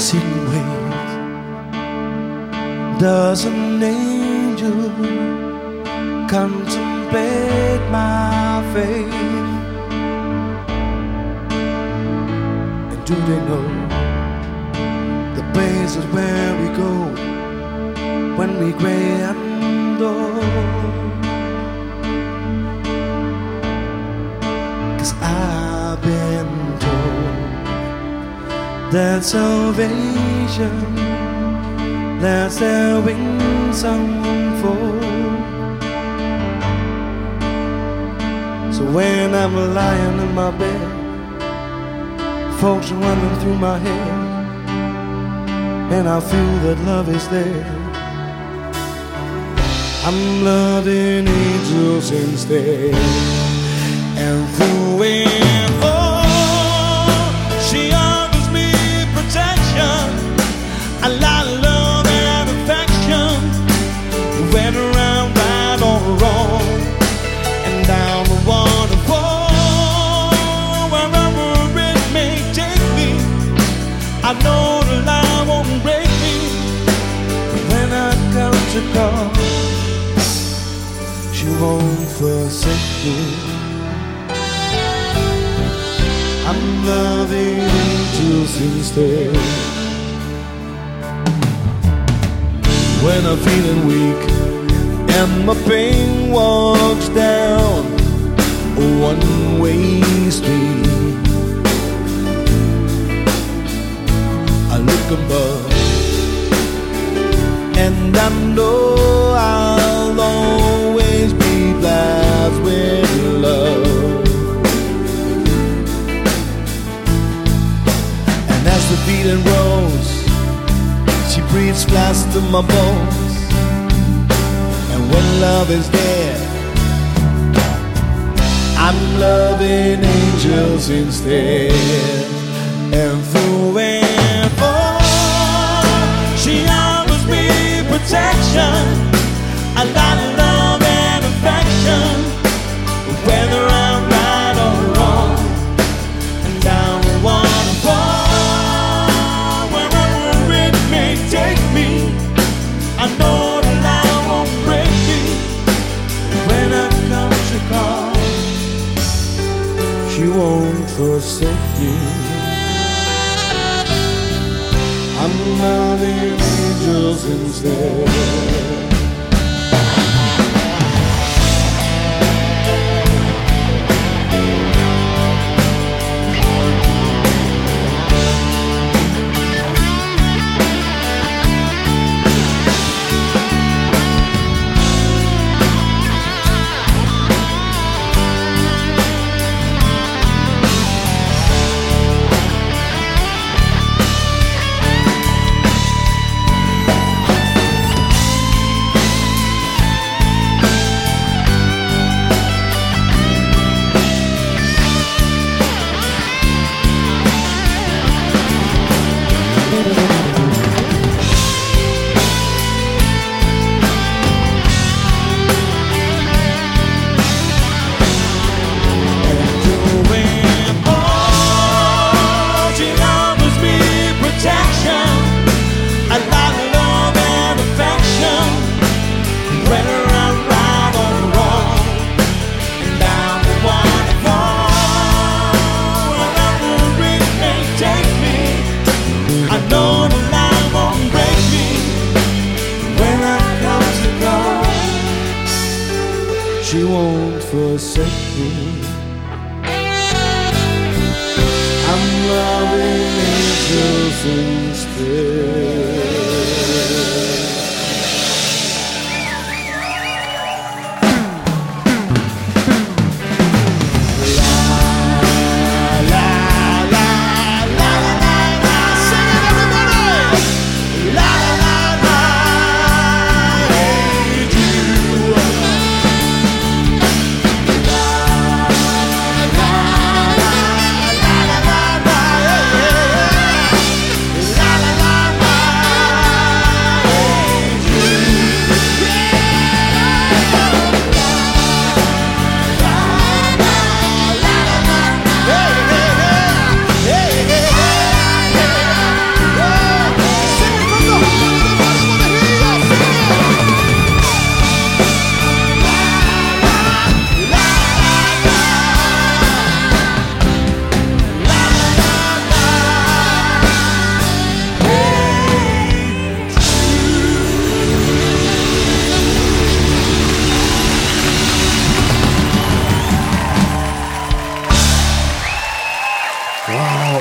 sit and wait. Does an angel contemplate my fate? And do they know the places where we go when we gray and old? 'Cause I've been told that salvation lets their wings unfold. So when I'm lying in my bed, folks are running through my head, and I feel that love is there, I'm loving angels instead. And through it all, she offers me protection, a lot of love and affection, whether I'm right or wrong, and down the waterfall, wherever it may take me, I know the line won't break me. When I come to call, she won't forsake me. I'm loving angels instead. When I'm feeling weak and my pain walks down a one-way street, I look above and I know I'll always be blessed with love. And as the feeling grows, she breathes fast to my bones. And when love is there, I'm loving angels instead. And through it all, she offers me protection, a lot of love and affection, whether I'm right or wrong, and down the waterfall, wherever it may take me, I know the line won't break me. When I come to call, she won't forsake me. I'm loving angels instead. She won't forsake me. I'm loving angels instead.